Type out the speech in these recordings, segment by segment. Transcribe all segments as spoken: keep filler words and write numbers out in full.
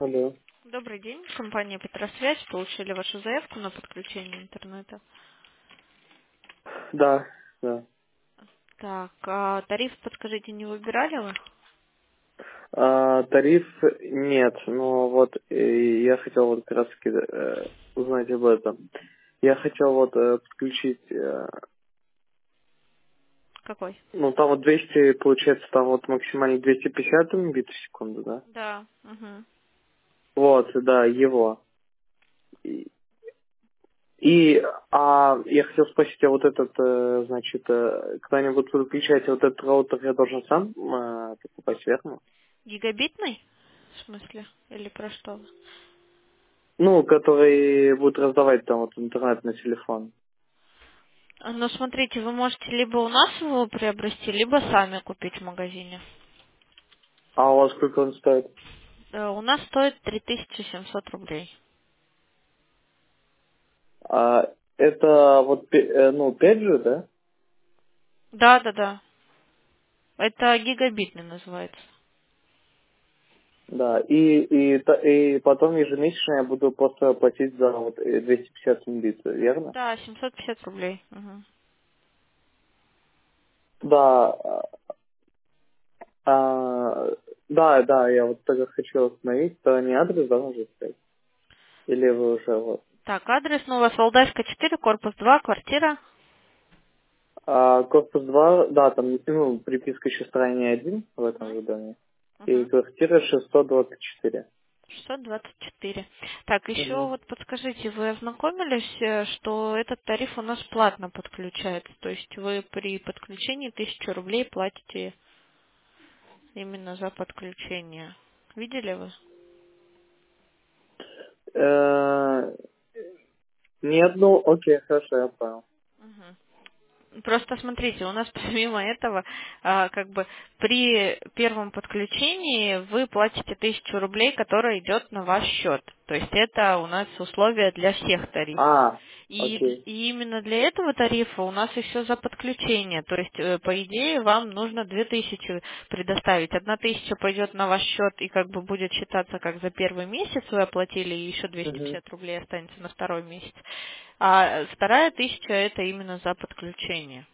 Алло. Добрый день, компания Петросвязь. Получили вашу заявку на подключение интернета. Да, да. Так, а тариф, подскажите, не выбирали вы? А, тариф нет, но вот э, я хотел вот как раз таки э, узнать об этом. Я хотел вот э, подключить, э, Какой? ну там вот двести, получается, там вот максимально двести пятьдесят мбит в секунду, да? Да. Угу. Вот, да, его. И, и, а я хотел спросить, а вот этот, э, значит, э, когда-нибудь вы выключаете вот этот роутер, я должен сам э, покупать, верно? Гигабитный? В смысле? Или про что? Ну, который будет раздавать там вот интернет на телефон. А, Ну, смотрите, вы можете либо у нас его приобрести, либо сами купить в магазине. А у вас сколько он стоит? Э, У нас стоит три тысячи семьсот рублей. А, это вот, пе- э, ну, пять же, да? Да, да, да. Это гигабитный называется. Да. И, и, та- и потом ежемесячно я буду просто платить за вот э, двести пятьдесят мбит, верно? Да, семьсот пятьдесят рублей. Угу. Да. а, да, да, я вот только хочу остановить. То не адрес, да, нужно сказать? Или вы уже вот. Так, адрес, ну, у вас Валдайская четыре, корпус два, квартира. А, корпус два, да, там, ну, приписка еще стороне один в этом Угу. же доме. И Угу. квартира шестьсот двадцать четыре. шестьсот двадцать четыре. Так, еще Угу. вот подскажите, вы ознакомились, э, что этот тариф у нас платно подключается? То есть вы при подключении тысячу рублей платите именно за подключение. Видели вы? Э, Нет, ну, окей, хорошо, я понял. Мгм. Просто смотрите, у нас помимо этого, а, как бы при первом подключении вы платите тысячу рублей, которая идет на ваш счет. То есть это у нас условия для всех тарифов. А, И, окей. и именно для этого тарифа у нас еще за подключение. То есть, э, по идее, вам нужно две тысячи предоставить. Одна тысяча пойдет на ваш счет и как бы будет считаться, как за первый месяц вы оплатили, и еще двести Мгм. пятьдесят рублей останется на второй месяц. А вторая тысяча это именно за подключение.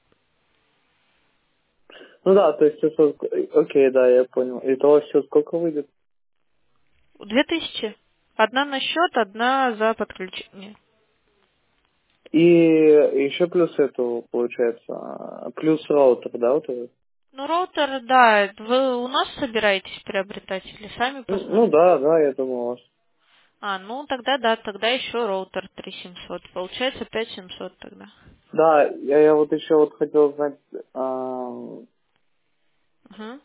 Ну да, то есть, это, окей, да, я понял. И того все сколько выйдет? Две тысячи. Одна на счет, одна за подключение. И еще плюс это, получается, а, плюс роутер, да, вот этот? Ну, роутер, да, вы у нас собираетесь приобретать или сами Ну ну посмотрите? да, да, я думал у вас. А, ну тогда да, тогда еще роутер три тысячи семьсот. Получается пять тысяч семьсот тогда. Да, я, я вот еще вот хотел знать, а, Угу.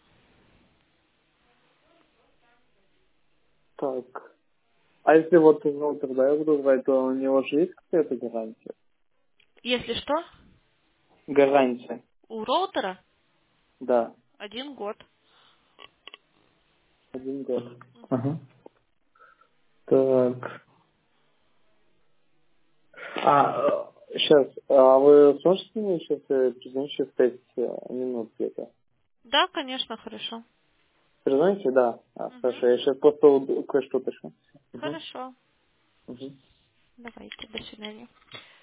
так, а если вот роутер, да, я буду брать, то у него же есть какая-то гарантия? Если что, Гарантия, у роутера да, один год. один год. Ага. Так. А, сейчас, а вы сможете мне сейчас перезвонить через пять э, минут где-то? Да, конечно, хорошо. Перезвоните? Да. А, Угу. хорошо, я сейчас просто уд- кое-что уточню. Угу. Хорошо. Угу. Давайте, до свидания.